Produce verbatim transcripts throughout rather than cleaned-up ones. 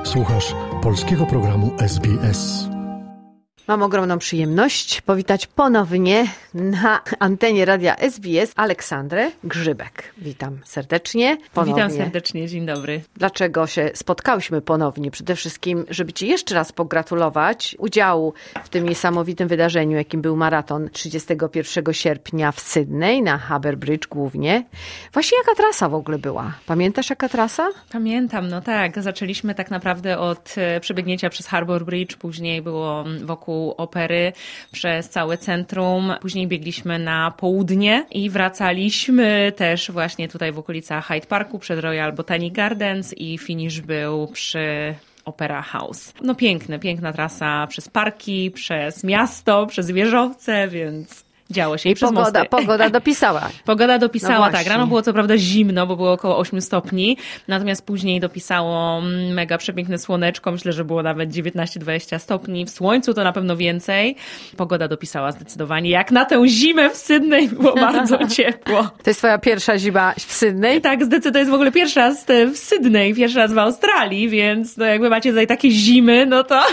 Słuchasz polskiego programu S B S. Mam ogromną przyjemność powitać ponownie na antenie radia S B S Aleksandrę Grzybek. Witam serdecznie. Ponownie. Witam serdecznie, dzień dobry. Dlaczego się spotkałyśmy ponownie? Przede wszystkim, żeby Ci jeszcze raz pogratulować udziału w tym niesamowitym wydarzeniu, jakim był maraton trzydziestego pierwszego sierpnia w Sydney, na Harbour Bridge głównie. Właśnie jaka trasa w ogóle była? Pamiętasz jaka trasa? Pamiętam, no tak. Zaczęliśmy tak naprawdę od przebiegnięcia przez Harbour Bridge, później było wokół opery, przez całe centrum. Później biegliśmy na południe i wracaliśmy też właśnie tutaj w okolicach Hyde Parku przed Royal Botanic Gardens i finish był przy Opera House. No piękne, piękna trasa przez parki, przez miasto, przez wieżowce, więc działo się. I, I przez pogoda, mosty. pogoda dopisała. Pogoda dopisała, no tak. Rano było co prawda zimno, bo było około osiem stopni, natomiast później dopisało mega przepiękne słoneczko. Myślę, że było nawet dziewiętnaście dwadzieścia stopni. W słońcu to na pewno więcej. Pogoda dopisała zdecydowanie. Jak na tę zimę w Sydney było bardzo ciepło. To jest twoja pierwsza zima w Sydney? Tak, zdecydowanie to jest w ogóle pierwszy raz w Sydney, pierwszy raz w Australii, więc no jakby macie tutaj takie zimy, no to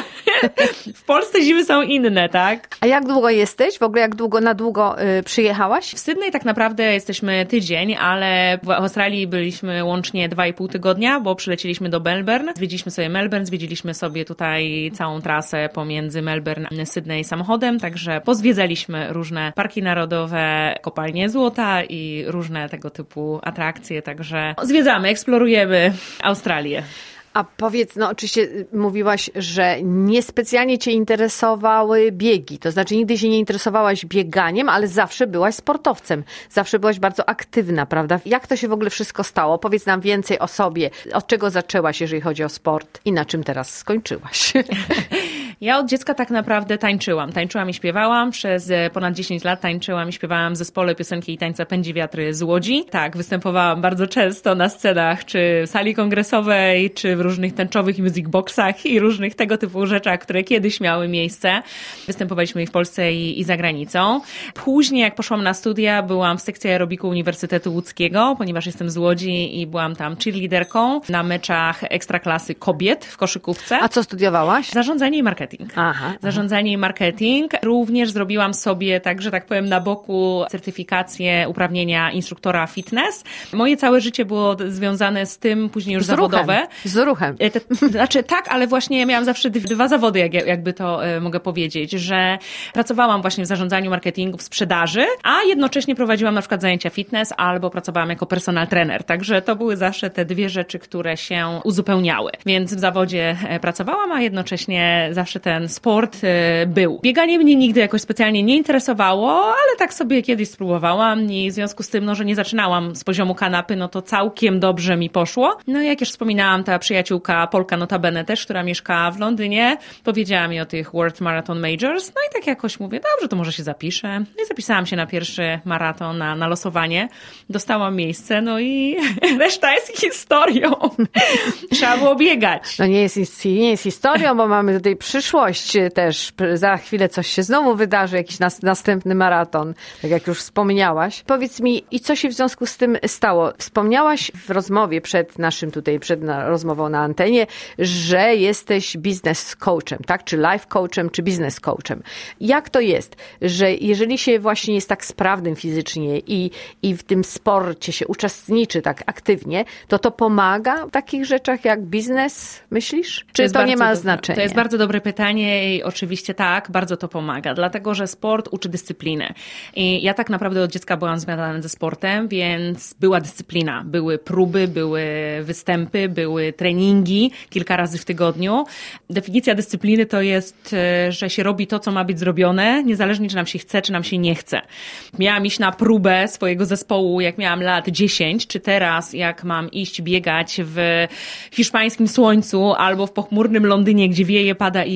w Polsce zimy są inne, tak? A jak długo jesteś? W ogóle jak długo na długo y, przyjechałaś? W Sydney tak naprawdę jesteśmy tydzień, ale w Australii byliśmy łącznie dwa i pół tygodnia, bo przylecieliśmy do Melbourne. Zwiedziliśmy sobie Melbourne, zwiedziliśmy sobie tutaj całą trasę pomiędzy Melbourne a Sydney samochodem, także pozwiedzaliśmy różne parki narodowe, kopalnie złota i różne tego typu atrakcje, także zwiedzamy, eksplorujemy Australię. A powiedz, no oczywiście mówiłaś, że niespecjalnie cię interesowały biegi, to znaczy nigdy się nie interesowałaś bieganiem, ale zawsze byłaś sportowcem, zawsze byłaś bardzo aktywna, prawda? Jak to się w ogóle wszystko stało? Powiedz nam więcej o sobie, od czego zaczęłaś, jeżeli chodzi o sport i na czym teraz skończyłaś? Ja od dziecka tak naprawdę tańczyłam. Tańczyłam i śpiewałam. Przez ponad dziesięć lat tańczyłam i śpiewałam w zespole piosenki i tańca Pędzi wiatry z Łodzi. Tak, występowałam bardzo często na scenach, czy w sali kongresowej, czy w różnych tęczowych i music boxach i różnych tego typu rzeczach, które kiedyś miały miejsce. Występowaliśmy i w Polsce i, i za granicą. Później, jak poszłam na studia, byłam w sekcji aerobiku Uniwersytetu Łódzkiego, ponieważ jestem z Łodzi i byłam tam cheerleaderką na meczach ekstraklasy kobiet w koszykówce. A co studiowałaś? Zarządzanie i marketing. Aha, Zarządzanie aha. i marketing. Również zrobiłam sobie, tak, że tak powiem, na boku certyfikację uprawnienia instruktora fitness. Moje całe życie było związane z tym, później już z zawodowe. Ruchem. Z ruchem. Te, znaczy tak, ale właśnie miałam zawsze dwa zawody, jak, jakby to e, mogę powiedzieć, że pracowałam właśnie w zarządzaniu marketingu, w sprzedaży, a jednocześnie prowadziłam na przykład zajęcia fitness albo pracowałam jako personal trainer. Także to były zawsze te dwie rzeczy, które się uzupełniały. Więc w zawodzie pracowałam, a jednocześnie zawsze ten sport był. Bieganie mnie nigdy jakoś specjalnie nie interesowało, ale tak sobie kiedyś spróbowałam i w związku z tym, no, że nie zaczynałam z poziomu kanapy, no to całkiem dobrze mi poszło. No i jak już wspominałam, ta przyjaciółka Polka notabene też, która mieszka w Londynie, powiedziała mi o tych World Marathon Majors, no i tak jakoś mówię, dobrze, to może się zapiszę. No i zapisałam się na pierwszy maraton, na, na losowanie. Dostałam miejsce, no i reszta jest historią. Trzeba było biegać. No nie jest, nie jest historią, bo mamy tutaj przyszłość też. Za chwilę coś się znowu wydarzy, jakiś nas, następny maraton, tak jak już wspomniałaś. Powiedz mi, i co się w związku z tym stało? Wspomniałaś w rozmowie przed naszym tutaj, przed na, rozmową na antenie, że jesteś biznes coachem, tak? Czy life coachem, czy biznes coachem. Jak to jest, że jeżeli się właśnie jest tak sprawnym fizycznie i, i w tym sporcie się uczestniczy tak aktywnie, to to pomaga w takich rzeczach jak biznes, myślisz? Czy to, to nie ma do, znaczenia? To jest bardzo dobre pytanie i oczywiście tak, bardzo to pomaga, dlatego że sport uczy dyscypliny. I ja tak naprawdę od dziecka byłam związana ze sportem, więc była dyscyplina. Były próby, były występy, były treningi kilka razy w tygodniu. Definicja dyscypliny to jest, że się robi to, co ma być zrobione, niezależnie czy nam się chce, czy nam się nie chce. Miałam iść na próbę swojego zespołu, jak miałam lat dziesięć, czy teraz, jak mam iść biegać w hiszpańskim słońcu albo w pochmurnym Londynie, gdzie wieje, pada i jest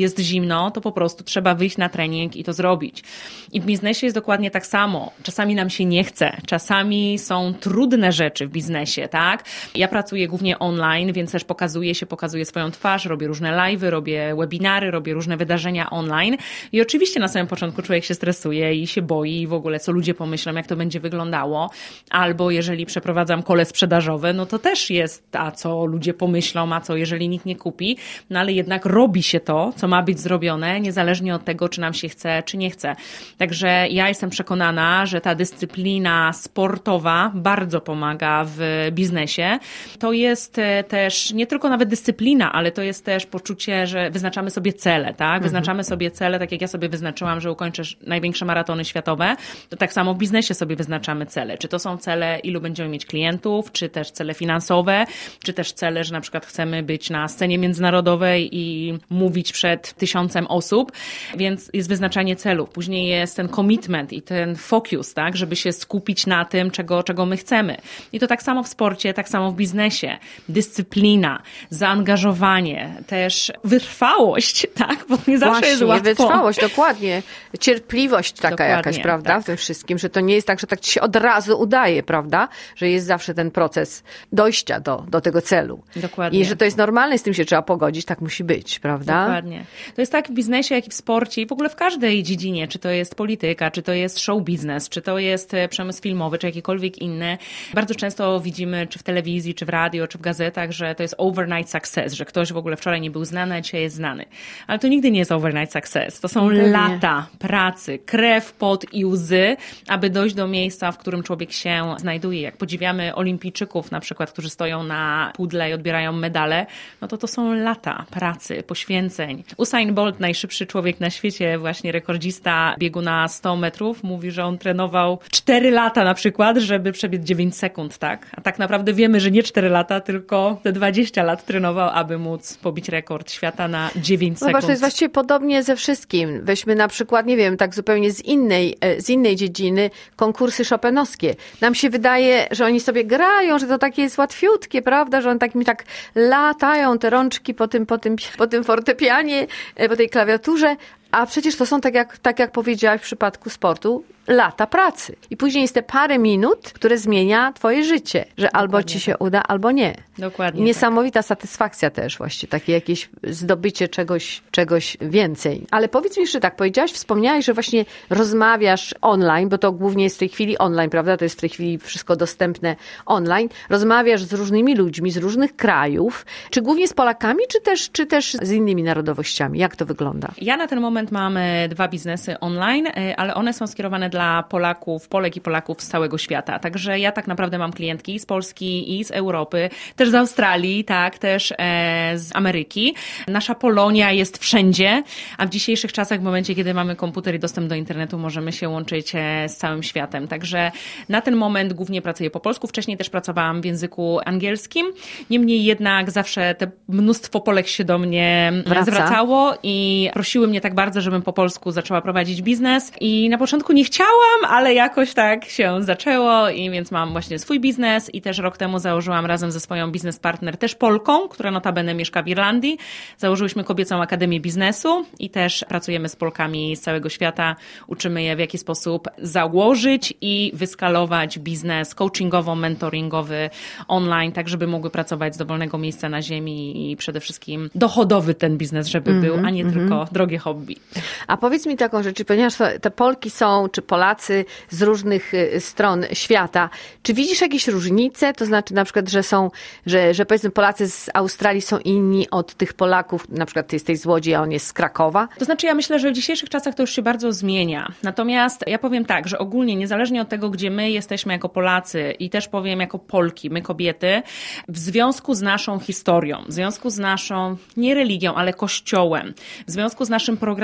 jest zimno, to po prostu trzeba wyjść na trening i to zrobić. I w biznesie jest dokładnie tak samo. Czasami nam się nie chce, czasami są trudne rzeczy w biznesie, tak? Ja pracuję głównie online, więc też pokazuję się, pokazuję swoją twarz, robię różne live'y, robię webinary, robię różne wydarzenia online i oczywiście na samym początku człowiek się stresuje i się boi i w ogóle co ludzie pomyślą, jak to będzie wyglądało. Albo jeżeli przeprowadzam kole sprzedażowe, no to też jest a co ludzie pomyślą, a co jeżeli nikt nie kupi, no ale jednak robi się to, co ma być zrobione, niezależnie od tego, czy nam się chce, czy nie chce. Także ja jestem przekonana, że ta dyscyplina sportowa bardzo pomaga w biznesie. To jest też nie tylko nawet dyscyplina, ale to jest też poczucie, że wyznaczamy sobie cele, tak? Wyznaczamy sobie cele, tak jak ja sobie wyznaczyłam, że ukończę największe maratony światowe, to tak samo w biznesie sobie wyznaczamy cele. Czy to są cele, ilu będziemy mieć klientów, czy też cele finansowe, czy też cele, że na przykład chcemy być na scenie międzynarodowej i mówić przed tysiącem osób, więc jest wyznaczanie celów. Później jest ten commitment i ten focus, tak, żeby się skupić na tym, czego, czego my chcemy. I to tak samo w sporcie, tak samo w biznesie. Dyscyplina, zaangażowanie, też wytrwałość, tak, bo nie zawsze Właśnie, jest łatwo. wytrwałość, dokładnie. Cierpliwość taka Dokładnie, jakaś, prawda, tak. w tym wszystkim, że to nie jest tak, że tak ci się od razu udaje, prawda, że jest zawsze ten proces dojścia do, do tego celu. Dokładnie. I że to jest normalne, z tym się trzeba pogodzić, tak musi być, prawda? Dokładnie. To jest tak w biznesie, jak i w sporcie i w ogóle w każdej dziedzinie, czy to jest polityka, czy to jest show biznes, czy to jest przemysł filmowy, czy jakikolwiek inny. Bardzo często widzimy, czy w telewizji, czy w radio, czy w gazetach, że to jest overnight success, że ktoś w ogóle wczoraj nie był znany, a dzisiaj jest znany. Ale to nigdy nie jest overnight success. To są Pewnie. lata pracy, krew, pot i łzy, aby dojść do miejsca, w którym człowiek się znajduje. Jak podziwiamy olimpijczyków na przykład, którzy stoją na pudle i odbierają medale, no to to są lata pracy, poświęceń. Usain Bolt, najszybszy człowiek na świecie, właśnie rekordzista biegu na sto metrów, mówi, że on trenował cztery lata na przykład, żeby przebiec dziewięć sekund, tak? A tak naprawdę wiemy, że nie cztery lata, tylko te dwadzieścia lat trenował, aby móc pobić rekord świata na dziewięć sekund. Zobacz, to jest właściwie podobnie ze wszystkim. Weźmy na przykład, nie wiem, tak zupełnie z innej, z innej dziedziny, konkursy chopinowskie. Nam się wydaje, że oni sobie grają, że to takie jest łatwiutkie, prawda, że oni tak mi tak latają te rączki po tym, po tym, po tym fortepianie, po tej klawiaturze, a przecież to są, tak jak, tak jak powiedziałaś w przypadku sportu, lata pracy. I później jest te parę minut, które zmienia twoje życie, że Dokładnie albo ci się tak. uda, albo nie. Dokładnie. I niesamowita tak. satysfakcja też właśnie, takie jakieś zdobycie czegoś, czegoś więcej. Ale powiedz mi jeszcze tak, powiedziałaś, wspomniałaś, że właśnie rozmawiasz online, bo to głównie jest w tej chwili online, prawda? To jest w tej chwili wszystko dostępne online. Rozmawiasz z różnymi ludźmi z różnych krajów. Czy głównie z Polakami, czy też, czy też z innymi narodowościami? Jak to wygląda? Ja na ten moment mam dwa biznesy online, ale one są skierowane dla Polaków, Polek i Polaków z całego świata. Także ja tak naprawdę mam klientki z Polski i z Europy, też z Australii, tak, też e, z Ameryki. Nasza Polonia jest wszędzie, a w dzisiejszych czasach, w momencie, kiedy mamy komputer i dostęp do internetu, możemy się łączyć e, z całym światem. Także na ten moment głównie pracuję po polsku. Wcześniej też pracowałam w języku angielskim. Niemniej jednak zawsze te mnóstwo Polek się do mnie Wraca. zwracało i prosiły mnie tak bardzo, żebym po polsku zaczęła prowadzić biznes. I na początku nie chciałam, ale jakoś tak się zaczęło i więc mam właśnie swój biznes i też rok temu założyłam razem ze swoją biznes partner, też Polką, która notabene mieszka w Irlandii. Założyłyśmy Kobiecą Akademię Biznesu i też pracujemy z Polkami z całego świata. Uczymy je, w jaki sposób założyć i wyskalować biznes coachingowo-mentoringowy online, tak żeby mogły pracować z dowolnego miejsca na ziemi i przede wszystkim dochodowy ten biznes, żeby mm-hmm, był, a nie mm-hmm. tylko drogie hobby. A powiedz mi taką rzecz, ponieważ te Polki są, czy Polacy z różnych stron świata, czy widzisz jakieś różnice? To znaczy na przykład, że są, że, że powiedzmy Polacy z Australii są inni od tych Polaków, na przykład ty jesteś z Łodzi, a on jest z Krakowa? To znaczy ja myślę, że w dzisiejszych czasach to już się bardzo zmienia. Natomiast ja powiem tak, że ogólnie niezależnie od tego, gdzie my jesteśmy jako Polacy i też powiem jako Polki, my kobiety, w związku z naszą historią, w związku z naszą, nie religią, ale kościołem, w związku z naszym programem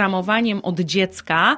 zaprogramowaniem od dziecka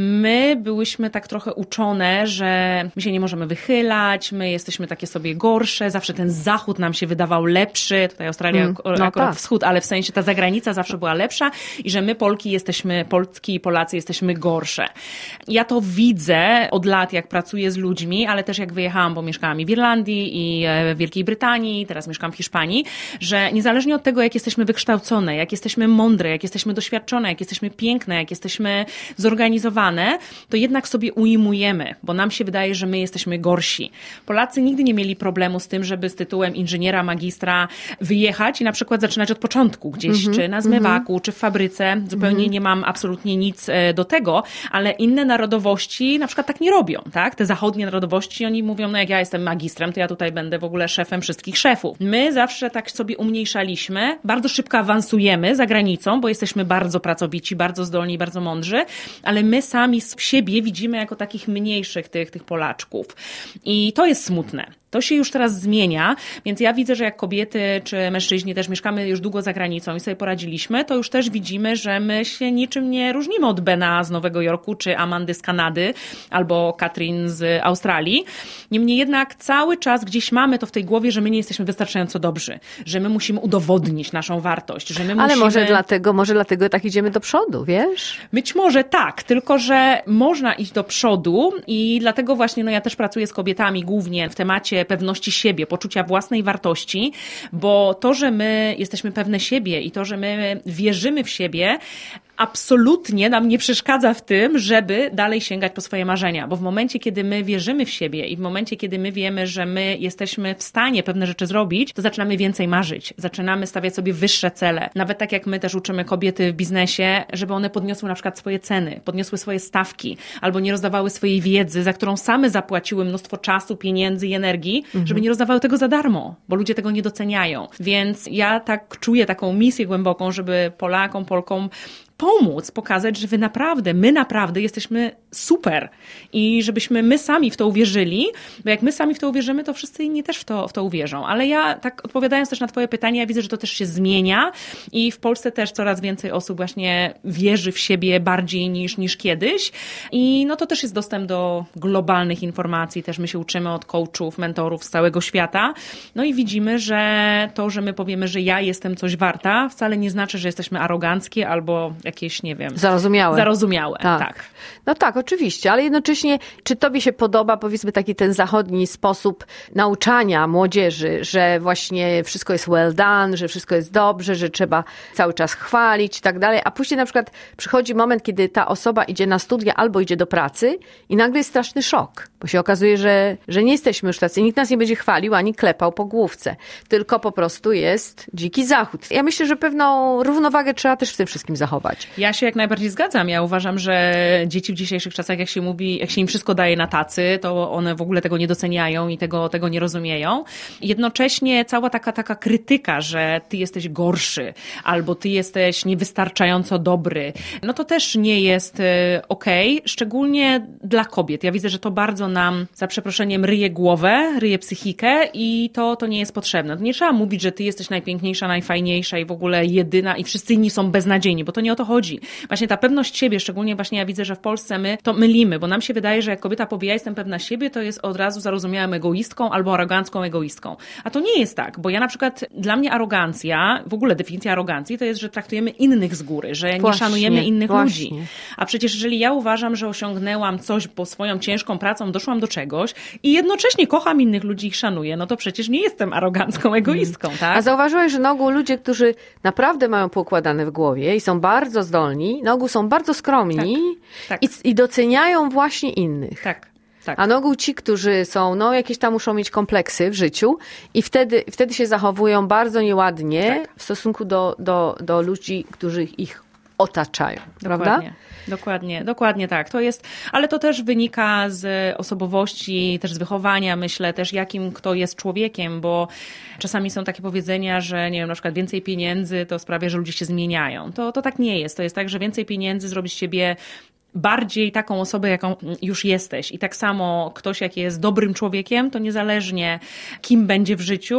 my byłyśmy tak trochę uczone, że my się nie możemy wychylać, my jesteśmy takie sobie gorsze, zawsze ten zachód nam się wydawał lepszy, tutaj Australia mm, no akurat tak. wschód, ale w sensie ta zagranica zawsze była lepsza i że my Polki jesteśmy, Polki i Polacy jesteśmy gorsze. Ja to widzę od lat, jak pracuję z ludźmi, ale też jak wyjechałam, bo mieszkałam i w Irlandii i w Wielkiej Brytanii, teraz mieszkam w Hiszpanii, że niezależnie od tego, jak jesteśmy wykształcone, jak jesteśmy mądre, jak jesteśmy doświadczone, jak jesteśmy piękne, jak jesteśmy zorganizowane, to jednak sobie ujmujemy, bo nam się wydaje, że my jesteśmy gorsi. Polacy nigdy nie mieli problemu z tym, żeby z tytułem inżyniera, magistra wyjechać i na przykład zaczynać od początku gdzieś, mm-hmm, czy na zmywaku, mm-hmm. czy w fabryce. Zupełnie mm-hmm. nie mam absolutnie nic do tego, ale inne narodowości na przykład tak nie robią, tak? Te zachodnie narodowości, oni mówią, no jak ja jestem magistrem, to ja tutaj będę w ogóle szefem wszystkich szefów. My zawsze tak sobie umniejszaliśmy, bardzo szybko awansujemy za granicą, bo jesteśmy bardzo pracowici, bardzo zdolni, bardzo mądrzy, ale my sami w siebie widzimy jako takich mniejszych tych, tych Polaczków. I to jest smutne. To się już teraz zmienia, więc ja widzę, że jak kobiety czy mężczyźni też mieszkamy już długo za granicą i sobie poradziliśmy, to już też widzimy, że my się niczym nie różnimy od Bena z Nowego Jorku, czy Amandy z Kanady, albo Katrin z Australii. Niemniej jednak cały czas gdzieś mamy to w tej głowie, że my nie jesteśmy wystarczająco dobrzy, że my musimy udowodnić naszą wartość, że my Ale musimy... może dlatego, może dlatego tak idziemy do przodu, wiesz? Być może tak, tylko że można iść do przodu i dlatego właśnie no ja też pracuję z kobietami głównie w temacie pewności siebie, poczucia własnej wartości, bo to, że my jesteśmy pewne siebie i to, że my wierzymy w siebie, absolutnie nam nie przeszkadza w tym, żeby dalej sięgać po swoje marzenia, bo w momencie, kiedy my wierzymy w siebie i w momencie, kiedy my wiemy, że my jesteśmy w stanie pewne rzeczy zrobić, to zaczynamy więcej marzyć, zaczynamy stawiać sobie wyższe cele. Nawet tak jak my też uczymy kobiety w biznesie, żeby one podniosły na przykład swoje ceny, podniosły swoje stawki, albo nie rozdawały swojej wiedzy, za którą same zapłaciły mnóstwo czasu, pieniędzy i energii, mhm. żeby nie rozdawały tego za darmo, bo ludzie tego nie doceniają. Więc ja tak czuję taką misję głęboką, żeby Polakom, Polkom pomóc, pokazać, że wy naprawdę, my naprawdę jesteśmy super i żebyśmy my sami w to uwierzyli, bo jak my sami w to uwierzymy, to wszyscy inni też w to, w to uwierzą. Ale ja tak odpowiadając też na twoje pytanie, ja widzę, że to też się zmienia i w Polsce też coraz więcej osób właśnie wierzy w siebie bardziej niż, niż kiedyś i no to też jest dostęp do globalnych informacji, też my się uczymy od coachów, mentorów z całego świata, no i widzimy, że to, że my powiemy, że ja jestem coś warta, wcale nie znaczy, że jesteśmy aroganckie albo jakieś, nie wiem... Zarozumiałe. Zarozumiałe, tak. tak. No tak, oczywiście, ale jednocześnie, czy tobie się podoba, powiedzmy, taki ten zachodni sposób nauczania młodzieży, że właśnie wszystko jest well done, że wszystko jest dobrze, że trzeba cały czas chwalić i tak dalej, a później na przykład przychodzi moment, kiedy ta osoba idzie na studia albo idzie do pracy i nagle jest straszny szok, bo się okazuje, że, że nie jesteśmy już tacy, nikt nas nie będzie chwalił ani klepał po główce, tylko po prostu jest dziki zachód. Ja myślę, że pewną równowagę trzeba też w tym wszystkim zachować. Ja się jak najbardziej zgadzam. Ja uważam, że dzieci w dzisiejszych czasach, jak się mówi, jak się im wszystko daje na tacy, to one w ogóle tego nie doceniają i tego, tego nie rozumieją. Jednocześnie cała taka, taka krytyka, że ty jesteś gorszy albo ty jesteś niewystarczająco dobry, no to też nie jest okej, okay, szczególnie dla kobiet. Ja widzę, że to bardzo nam, za przeproszeniem, ryje głowę, ryje psychikę i to, to nie jest potrzebne. To nie trzeba mówić, że ty jesteś najpiękniejsza, najfajniejsza i w ogóle jedyna i wszyscy inni są beznadziejni, bo to nie o to chodzi. Właśnie ta pewność siebie, szczególnie właśnie ja widzę, że w Polsce my to mylimy, bo nam się wydaje, że jak kobieta powie, ja jestem pewna siebie, to jest od razu zarozumiałą egoistką albo arogancką egoistką. A to nie jest tak, bo ja na przykład, dla mnie arogancja, w ogóle definicja arogancji, to jest, że traktujemy innych z góry, że właśnie, nie szanujemy innych właśnie. ludzi. A przecież jeżeli ja uważam, że osiągnęłam coś, bo swoją ciężką pracą doszłam do czegoś i jednocześnie kocham innych ludzi i ich szanuję, no to przecież nie jestem arogancką egoistką, hmm. tak? A zauważyłeś, że na ogół ludzie, którzy naprawdę mają poukładane w głowie i są bardzo zdolni, na ogół są bardzo skromni tak, tak. I, i doceniają właśnie innych. Tak. Tak. A na ogół ci, którzy są, no jakieś tam muszą mieć kompleksy w życiu i wtedy, wtedy się zachowują bardzo nieładnie tak. w stosunku do, do, do ludzi, którzy ich otaczają. Prawda? Dokładnie. Dokładnie, dokładnie tak. To jest, ale to też wynika z osobowości, też z wychowania, myślę, też jakim kto jest człowiekiem, bo czasami są takie powiedzenia, że nie wiem, na przykład więcej pieniędzy to sprawia, że ludzie się zmieniają. To, to tak nie jest. To jest tak, że więcej pieniędzy zrobi z ciebie bardziej taką osobę, jaką już jesteś. I tak samo ktoś, jak jest dobrym człowiekiem, to niezależnie kim będzie w życiu,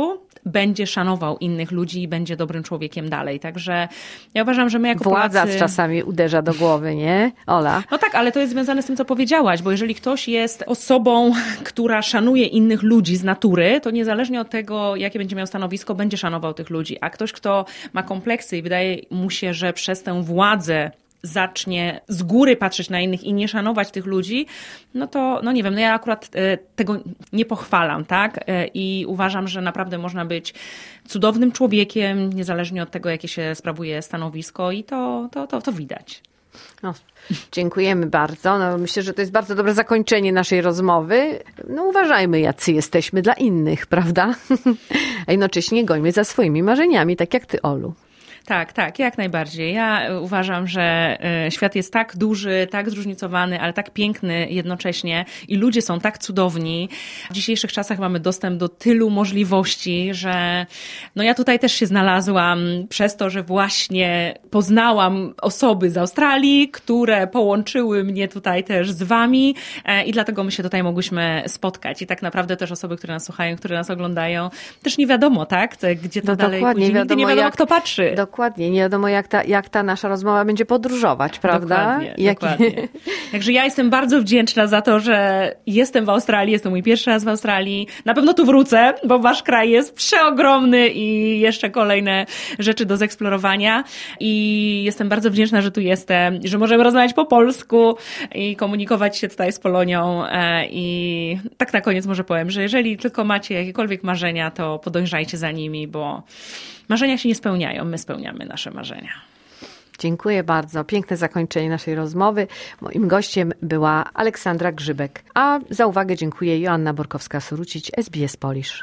będzie szanował innych ludzi i będzie dobrym człowiekiem dalej. Także ja uważam, że my jako Władza Polacy... czasami uderza do głowy, nie? Ola? No tak, ale to jest związane z tym, co powiedziałaś, bo jeżeli ktoś jest osobą, która szanuje innych ludzi z natury, to niezależnie od tego, jakie będzie miał stanowisko, będzie szanował tych ludzi. A ktoś, kto ma kompleksy i wydaje mu się, że przez tę władzę zacznie z góry patrzeć na innych i nie szanować tych ludzi, no to, no nie wiem, no ja akurat tego nie pochwalam, tak? I uważam, że naprawdę można być cudownym człowiekiem, niezależnie od tego, jakie się sprawuje stanowisko i to, to, to, to widać. No, dziękujemy bardzo. No, myślę, że to jest bardzo dobre zakończenie naszej rozmowy. No uważajmy, jacy jesteśmy dla innych, prawda? A jednocześnie gońmy za swoimi marzeniami, tak jak ty, Olu. Tak, tak, jak najbardziej. Ja uważam, że świat jest tak duży, tak zróżnicowany, ale tak piękny jednocześnie i ludzie są tak cudowni. W dzisiejszych czasach mamy dostęp do tylu możliwości, że no ja tutaj też się znalazłam przez to, że właśnie poznałam osoby z Australii, które połączyły mnie tutaj też z wami i dlatego my się tutaj mogłyśmy spotkać. I tak naprawdę też osoby, które nas słuchają, które nas oglądają, też nie wiadomo, tak, gdzie to no dalej pójdzie. Nigdy wiadomo, nie wiadomo, jak, kto patrzy. Dokładnie, nie wiadomo jak ta, jak ta nasza rozmowa będzie podróżować, prawda? Dokładnie, jak... dokładnie. Także ja jestem bardzo wdzięczna za to, że jestem w Australii, jest to mój pierwszy raz w Australii. Na pewno tu wrócę, bo wasz kraj jest przeogromny i jeszcze kolejne rzeczy do zeksplorowania. I jestem bardzo wdzięczna, że tu jestem, że możemy rozmawiać po polsku i komunikować się tutaj z Polonią. I tak na koniec może powiem, że jeżeli tylko macie jakiekolwiek marzenia, to podążajcie za nimi, bo marzenia się nie spełniają, my spełniamy nasze marzenia. Dziękuję bardzo. Piękne zakończenie naszej rozmowy. Moim gościem była Aleksandra Grzybek. A za uwagę dziękuję Joanna Borkowska-Sorucić, S B S Polish.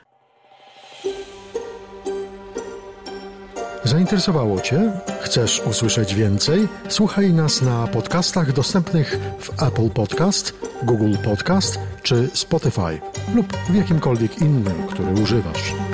Zainteresowało Cię? Chcesz usłyszeć więcej? Słuchaj nas na podcastach dostępnych w Apple Podcast, Google Podcast czy Spotify lub w jakimkolwiek innym, który używasz.